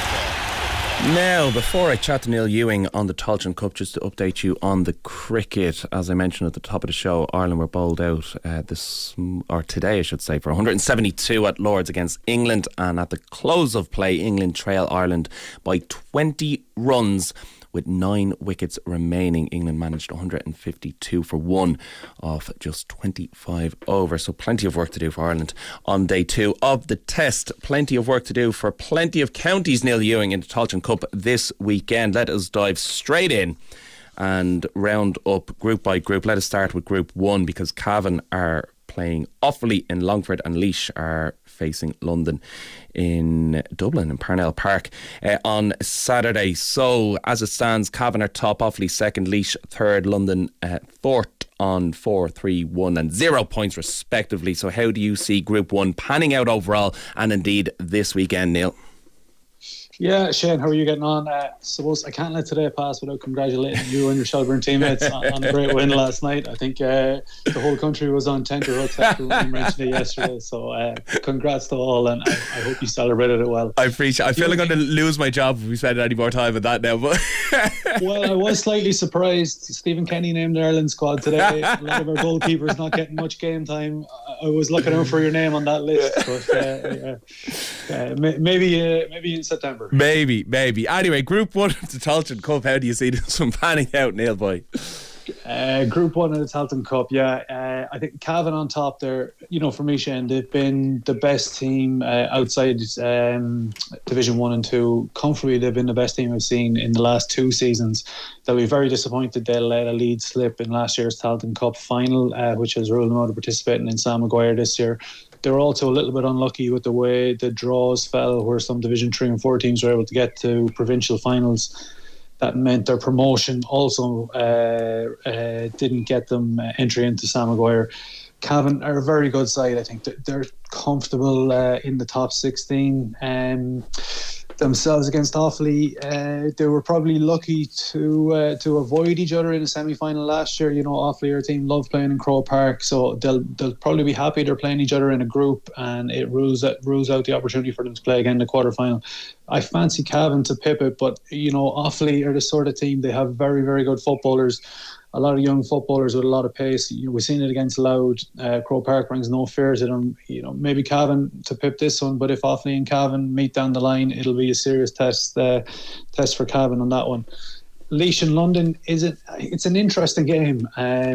Now, before I chat to Neil Ewing on the Tailteann Cup, just to update you on the cricket, as I mentioned at the top of the show, Ireland were bowled out today I should say, for 172 at Lords against England, and at the close of play, England trail Ireland by 20 runs. With 9 wickets remaining, England managed 152 for 1 off just 25 over. So plenty of work to do for Ireland on day 2 of the test. Plenty of work to do for plenty of counties, Neil Ewing, in the Tailteann Cup this weekend. Let us dive straight in and round up group by group. Let us start with Group 1, because Cavan are playing Offaly in Longford and Laois are facing London in Dublin in Parnell Park on Saturday. So as it stands, Cavan are top, Offaly second, Laois third, London fourth on 4, 3, 1 and 0 points respectively. So how do you see Group 1 panning out overall and indeed this weekend, Neil?
Yeah, Shane, how are you getting on? Suppose I can't let today pass without congratulating you and your Shelburne teammates on a great win last night. I think the whole country was on tenterhooks after we mentioned it yesterday. So congrats to all, and I hope you celebrated it well.
I appreciate. I feel like I'm going to lose my job if we spend any more time on that now. But
well, I was slightly surprised. Stephen Kenny named the Ireland squad today. A lot of our goalkeepers not getting much game time. I was looking out for your name on that list, but maybe in September.
Maybe. Anyway, Group 1 of the Tailteann Cup, how do you see this one panning out, Neil boy?
Group 1 of the Tailteann Cup, I think Cavan on top there. For me, Shane, they've been the best team outside Division 1 and 2. Comfortably, they've been the best team I've seen in the last 2 seasons. They'll be very disappointed they let a lead slip in last year's Tailteann Cup final, which has ruled them out of participating in Sam Maguire this year. They were also a little bit unlucky with the way the draws fell, where some Division 3 and 4 teams were able to get to provincial finals. That meant their promotion also didn't get them entry into Sam Maguire. Cavan are a very good side. I think they're comfortable in the top 16. Themselves against Offaly, they were probably lucky to avoid each other in a semi-final last year. Offaly, our team, love playing in Croke Park, so they'll probably be happy they're playing each other in a group, and it rules out the opportunity for them to play again in the quarter-final. I fancy Cavan to pip it, but Offaly are the sort of team, they have very, very good footballers. A lot of young footballers with a lot of pace. We've seen it against Louth. Croke Park brings no fear to them. Maybe Cavan to pip this one, but if Offaly and Cavan meet down the line, it'll be a serious test for Cavan on that one. Laois in London it's an interesting game.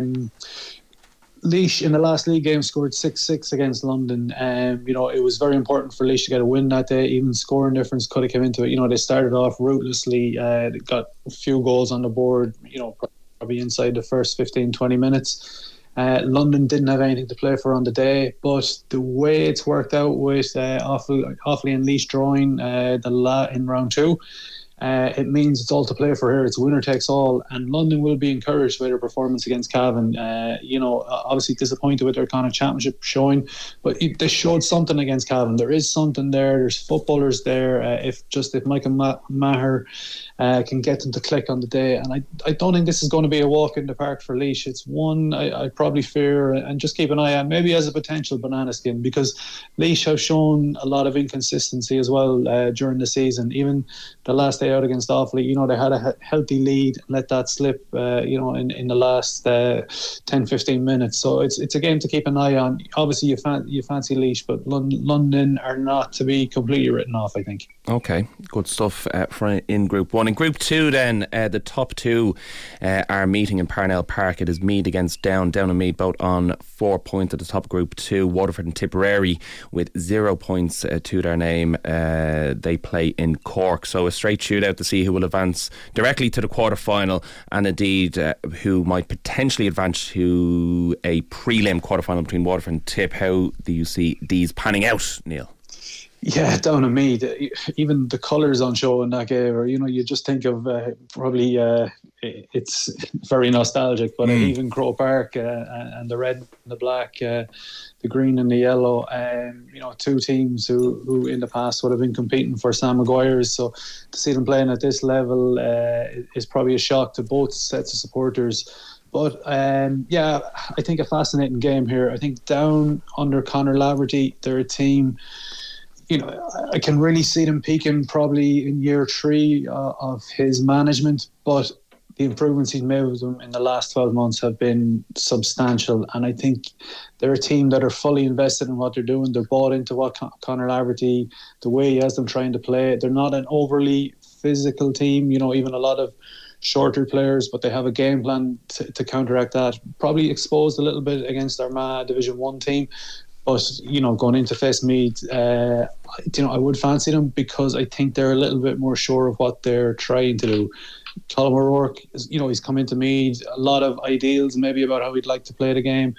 Laois in the last league game scored 6-6 against London. It was very important for Laois to get a win that day. Even scoring difference could have come into it. They started off ruthlessly. They got a few goals on the board. Probably inside the first 15-20 minutes. London didn't have anything to play for on the day, but the way it's worked out with Offaly and Laois drawing in round 2, it means it's all to play for here. It's winner takes all, and London will be encouraged by their performance against Cavan. Obviously disappointed with their kind of championship showing, but they showed something against Cavan. There is something there. There's footballers there. If Michael Maher can get them to click on the day, and I don't think this is going to be a walk in the park for Laois. It's one I probably fear, and just keep an eye on, maybe as a potential banana skin, because Laois have shown a lot of inconsistency as well during the season. Even the last 8 play out against Offaly. You know, they had a healthy lead, let that slip, you know, in the last 10-15 minutes. So it's a game to keep an eye on. Obviously, you fancy Laois, but London are not to be completely written off, I think.
Okay, good stuff in Group 1. In Group 2 then, the top two are meeting in Parnell Park. It is Meath against Down and Meath, both on 4 points at the top of Group 2. Waterford and Tipperary with 0 points to their name. They play in Cork, so a straight shootout to see who will advance directly to the quarter-final, and indeed who might potentially advance to a prelim quarter-final between Waterford and Tip. How do you see these panning out, Neil?
Yeah, Down and Meath, even the colours on show in that game, or, you know, you just think of probably it's very nostalgic, but even Croke Park and the red and the black, the green and the yellow, you know, two teams who in the past would have been competing for Sam Maguire's. So to see them playing at this level is probably a shock to both sets of supporters. But yeah, I think a fascinating game here. I think Down under Conor Laverty, they're a team, you know, I can really see them peaking probably in year 3 of his management, but the improvements he's made with them in the last 12 months have been substantial. And I think they're a team that are fully invested in what they're doing. They're bought into what Conor Laverty, the way he has them trying to play. They're not an overly physical team, you know, even a lot of shorter players, but they have a game plan to counteract that. Probably exposed a little bit against Armagh Division 1 team. But, you know, going into Fest Meath, you know, I would fancy them because I think they're a little bit more sure of what they're trying to do. Colm O'Rourke, you know, he's come into Meath, a lot of ideals maybe about how he'd like to play the game.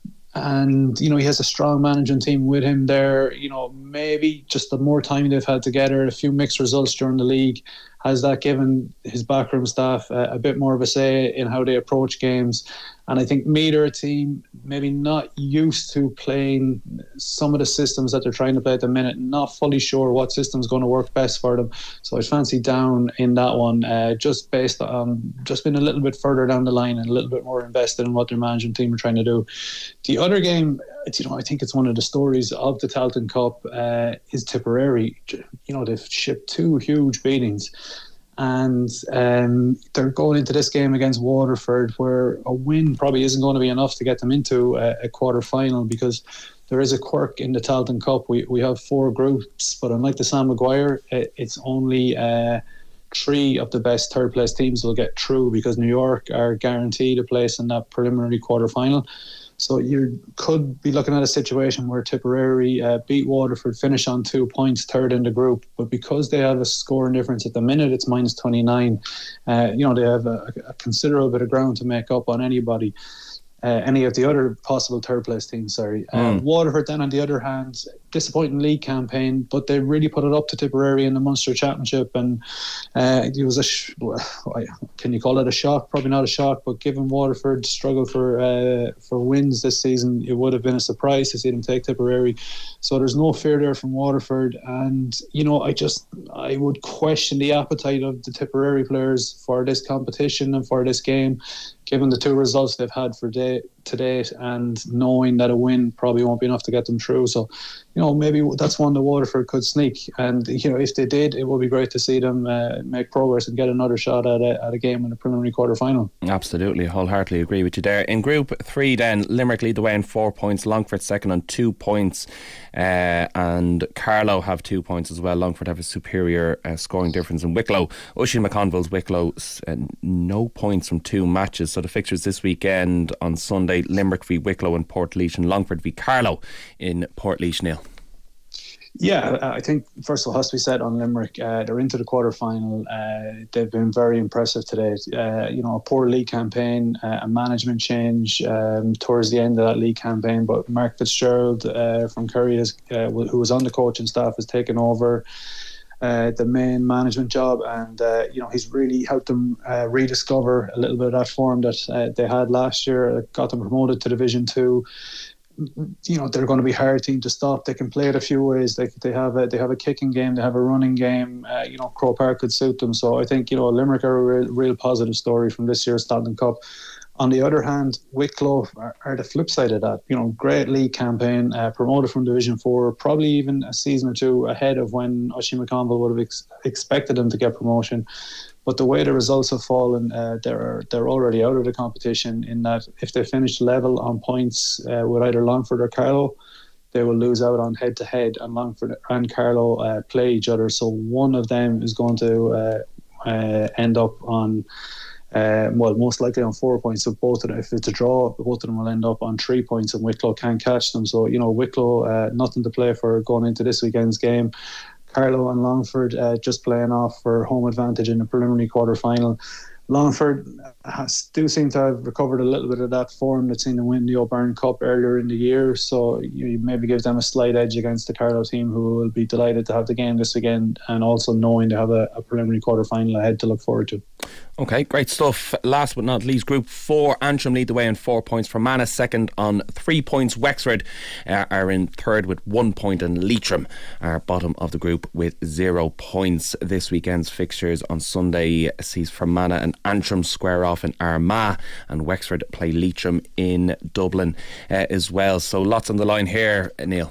And, you know, he has a strong management team with him there. You know, maybe just the more time they've had together, a few mixed results during the league, has that given his backroom staff a bit more of a say in how they approach games. And I think Meath are a team maybe not used to playing some of the systems that they're trying to play at the minute, not fully sure what system's going to work best for them. So I fancy Down in that one, just based on just being a little bit further down the line and a little bit more invested in what their management team are trying to do. The other game, you know, I think it's one of the stories of the Tailteann Cup, is Tipperary. You know, they've shipped 2 huge beatings. And they're going into this game against Waterford, where a win probably isn't going to be enough to get them into a quarter-final, because there is a quirk in the Tailteann Cup. We have 4 groups, but unlike the Sam Maguire, it's only 3 of the best third-place teams will get through, because New York are guaranteed a place in that preliminary quarter-final. So you could be looking at a situation where Tipperary beat Waterford, finish on 2 points, third in the group. But because they have a scoring difference at the minute, it's minus 29. You know, they have a considerable bit of ground to make up on anybody. Any of the other possible third place teams, Waterford then, on the other hand, disappointing league campaign, but they really put it up to Tipperary in the Munster Championship, and it was can you call it a shock? Probably not a shock, but given Waterford struggle for wins this season, it would have been a surprise to see them take Tipperary. So there's no fear there from Waterford, and you know, I would question the appetite of the Tipperary players for this competition and for this game, given the 2 results they've had to date, and knowing that a win probably won't be enough to get them through. So, you know, maybe that's one that Waterford could sneak. And, you know, if they did, it would be great to see them make progress and get another shot at a game in the preliminary quarter-final.
Absolutely, wholeheartedly agree with you there. In Group 3 then, Limerick lead the way on 4 points, Longford second on 2 points, and Carlow have 2 points as well. Longford have a superior scoring difference in Wicklow. Oisin McConville's Wicklow, no points from 2 matches. So the fixtures this weekend on Sunday, Limerick v Wicklow in Portlaoise and Longford v Carlow in Portlaoise. Neil.
Yeah, I think first of all has to be said on Limerick. They're into the quarter-final. They've been very impressive today. You know, a poor league campaign, a management change towards the end of that league campaign. But Mark Fitzgerald from Kerry, who was on the coaching staff, has taken over the main management job, and you know, he's really helped them rediscover a little bit of that form that they had last year. Got them promoted to Division 2. You know, they're going to be a hard team to stop. They can play it a few ways. They have a kicking game, they have a running game. You know, Croke Park could suit them. So I think, you know, Limerick are a real positive story from this year's Tailteann Cup. On the other hand, Wicklow are the flip side of that. Great league campaign, promoted from Division 4, probably even a season or two ahead of when Oisin McConville would have expected them to get promotion. But the way the results have fallen, they're already out of the competition, in that if they finish level on points with either Longford or Carlow, they will lose out on head-to-head, and Longford and Carlow play each other. So one of them is going to end up on... most likely on 4 points. So both of them, if it's a draw, both of them will end up on 3 points, and Wicklow can't catch them. So Wicklow, nothing to play for going into this weekend's game. Carlow and Longford just playing off for home advantage in the preliminary quarter-final. Longford do seem to have recovered a little bit of that form that's seen them win the O'Byrne Cup earlier in the year, so you maybe give them a slight edge against the Carlow team, who will be delighted to have the game this weekend, and also knowing they have a preliminary quarter-final ahead to look forward to.
Okay, great stuff. Last but not least, Group 4, Antrim lead the way on 4 points. Fermanagh second on 3 points. Wexford are in third with 1 point, and Leitrim are bottom of the group with 0 points. This weekend's fixtures on Sunday sees Fermanagh and Antrim square off in Armagh, and Wexford play Leitrim in Dublin as well. So lots on the line here, Neil.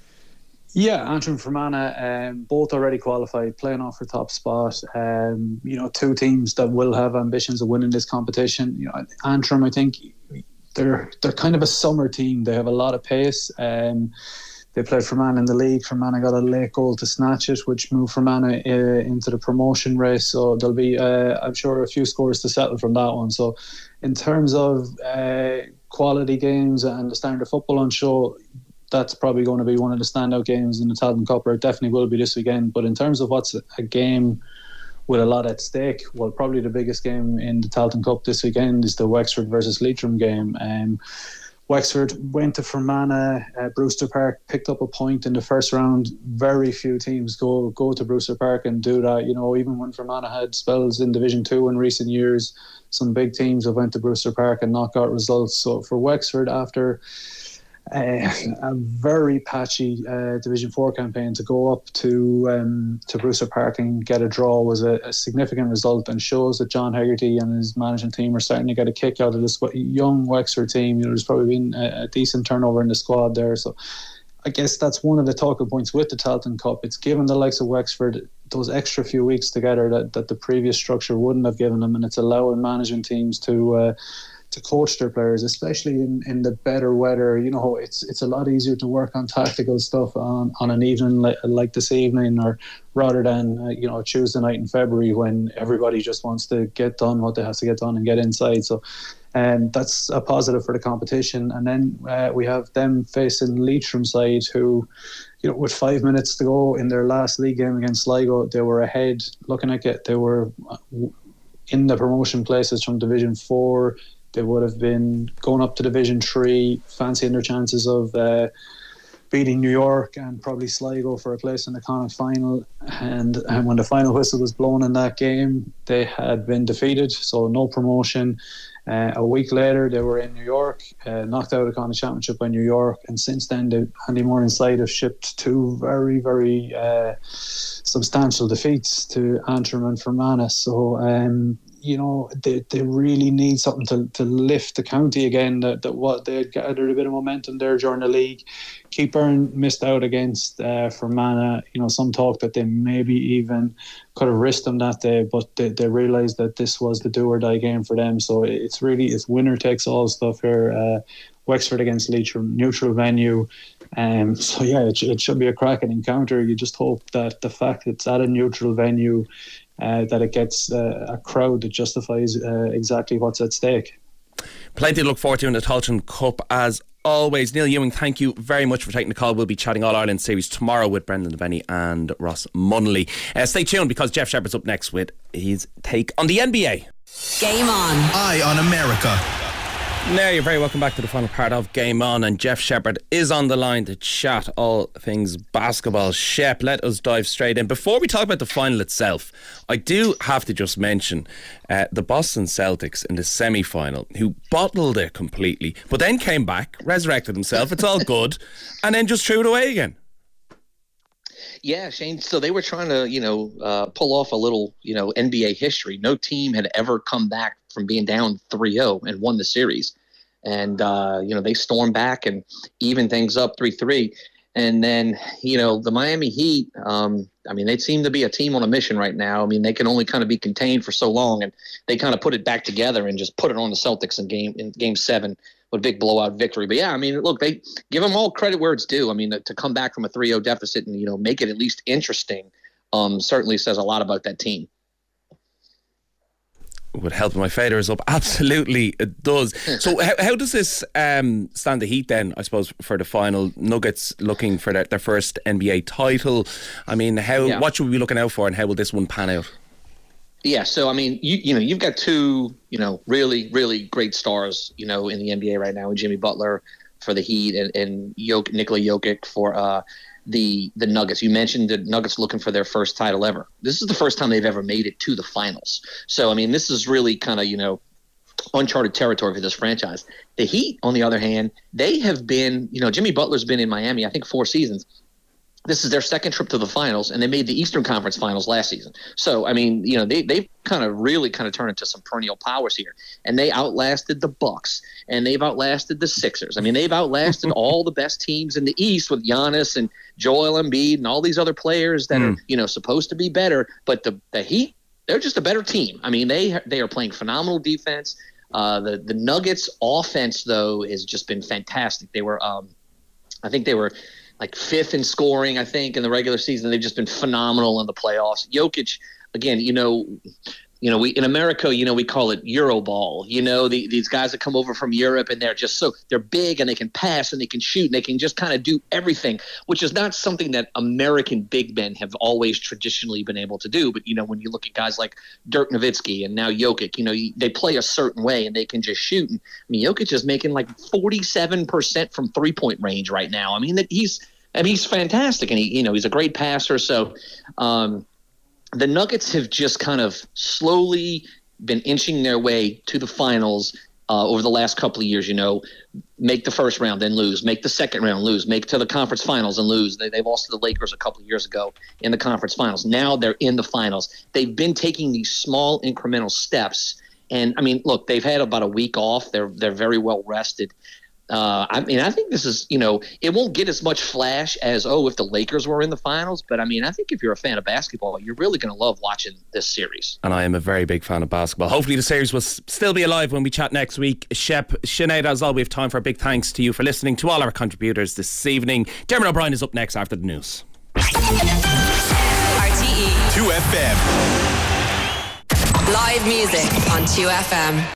Yeah, Antrim, Fermanagh, both already qualified, playing off for top spot. Two teams that will have ambitions of winning this competition. Antrim, I think they're kind of a summer team. They have a lot of pace. They played Fermanagh in the league. Fermanagh got a late goal to snatch it, which moved Fermanagh into the promotion race. So there'll be, I'm sure, a few scores to settle from that one. So in terms of quality games and the standard of football on show, that's probably going to be one of the standout games in the Tailteann Cup, or it definitely will be this weekend. But in terms of what's a game with a lot at stake, well, probably the biggest game in the Tailteann Cup this weekend is the Wexford versus Leitrim game. Wexford went to Fermanagh, Brewster Park, picked up a point in the first round. Very few teams go to Brewster Park and do that. Even when Fermanagh had spells in Division 2 in recent years, some big teams have went to Brewster Park and knocked out results. So for Wexford, after a very patchy Division 4 campaign, to go up to Brewster Park and get a draw was a significant result, and shows that John Hegarty and his management team are starting to get a kick out of this young Wexford team. There's probably been a decent turnover in the squad there, so I guess that's one of the talking points with the Tailteann Cup. It's given the likes of Wexford those extra few weeks together that the previous structure wouldn't have given them, and it's allowing management teams to coach their players, especially in the better weather. It's a lot easier to work on tactical stuff on an evening like this evening, or rather than a Tuesday night in February when everybody just wants to get done what they have to get done and get inside. So that's a positive for the competition. And then we have them facing Leitrim side, who, with 5 minutes to go in their last league game against Sligo, they were ahead. Looking at it, they were in the promotion places from Division 4. They would have been going up to Division 3, fancying their chances of beating New York and probably Sligo for a place in the Connacht final. And when the final whistle was blown in that game, they had been defeated, so no promotion. A week later, they were in New York, knocked out of the Connacht Championship by New York, and since then, Andy Moore inside have shipped two very, very substantial defeats to Antrim and Fermanagh. So, they really need something to lift the county again. That what they had gathered a bit of momentum there during the league. Keeper missed out against Fermanagh. Some talk that they maybe even could have risked them that day, but they realised that this was the do or die game for them. So it's winner takes all stuff here. Wexford against Leitrim, neutral venue. So yeah, it should be a cracking encounter. You just hope that the fact it's at a neutral venue, that it gets a crowd that justifies exactly what's at stake.
Plenty to look forward to in the Tailteann Cup as always. Neil Ewing, thank you very much for taking the call. We'll be chatting All Ireland Series tomorrow with Brendan Devaney and Ross Munnelly. Stay tuned, because Jeff Shepherd's up next with his take on the NBA.
Game On.
Eye on America.
Now you're very welcome back to the final part of Game On, and Jeff Shepherd is on the line to chat all things basketball. Shep, let us dive straight in. Before we talk about the final itself, I do have to just mention the Boston Celtics in the semi-final, who bottled it completely, but then came back, resurrected himself, it's all good, and then just threw it away again.
Yeah, Shane. So they were trying to, pull off a little, NBA history. No team had ever come back from being down 3-0 and won the series. And, they stormed back and evened things up 3-3. And then, the Miami Heat, they seem to be a team on a mission right now. I mean, they can only kind of be contained for so long, and they kind of put it back together and just put it on the Celtics in game 7 with a big blowout victory. But yeah, I mean, look, they give them all credit where it's due. I mean, to come back from a 3-0 deficit and, make it at least interesting, certainly says a lot about that team.
Would help my fader is up. Absolutely, it does. So how does this stand the Heat then, I suppose, for the final? Nuggets looking for their first NBA title. I mean, what should we be looking out for, and how will this one pan out?
Yeah, so I mean, you've got two, really, really great stars, in the NBA right now, with Jimmy Butler for the Heat and Nikola Jokic for the Nuggets. You mentioned the Nuggets looking for their first title ever. This is the first time they've ever made it to the finals. So, I mean, this is really kind of, uncharted territory for this franchise. The Heat, on the other hand, they have been, Jimmy Butler's been in Miami, I think 4 seasons. This is their second trip to the finals, and they made the Eastern Conference Finals last season. So, I mean, they've kind of turned into some perennial powers here. And they outlasted the Bucks, and they've outlasted the Sixers. I mean, they've outlasted all the best teams in the East with Giannis and Joel Embiid and all these other players that are, supposed to be better. But the Heat, they're just a better team. I mean, they are playing phenomenal defense. The Nuggets offense, though, has just been fantastic. They were, I think they were like 5th in scoring, I think, in the regular season. They've just been phenomenal in the playoffs. Jokic, again, we in America, we call it Euroball. These guys that come over from Europe, and they're big, and they can pass, and they can shoot, and they can just kind of do everything, which is not something that American big men have always traditionally been able to do. But when you look at guys like Dirk Nowitzki and now Jokic, they play a certain way, and they can just shoot. And I mean, Jokic is making like 47% from 3-point range right now. I mean, he's fantastic, and he's a great passer. So. The Nuggets have just kind of slowly been inching their way to the finals over the last couple of years. Make the first round, then lose. Make the second round, lose. Make it to the conference finals and lose. They lost to the Lakers a couple of years ago in the conference finals. Now they're in the finals. They've been taking these small incremental steps. And, I mean, look, they've had about a week off. They're very well rested. I think this is, it won't get as much flash as, if the Lakers were in the finals. But, I mean, I think if you're a fan of basketball, you're really going to love watching this series.
And I am a very big fan of basketball. Hopefully the series will still be alive when we chat next week. Shep, Sinead, as always, we have time for a big thanks to you for listening, to all our contributors this evening. Dermot O'Brien is up next after the news.
RTE
2FM.
Live music on 2FM.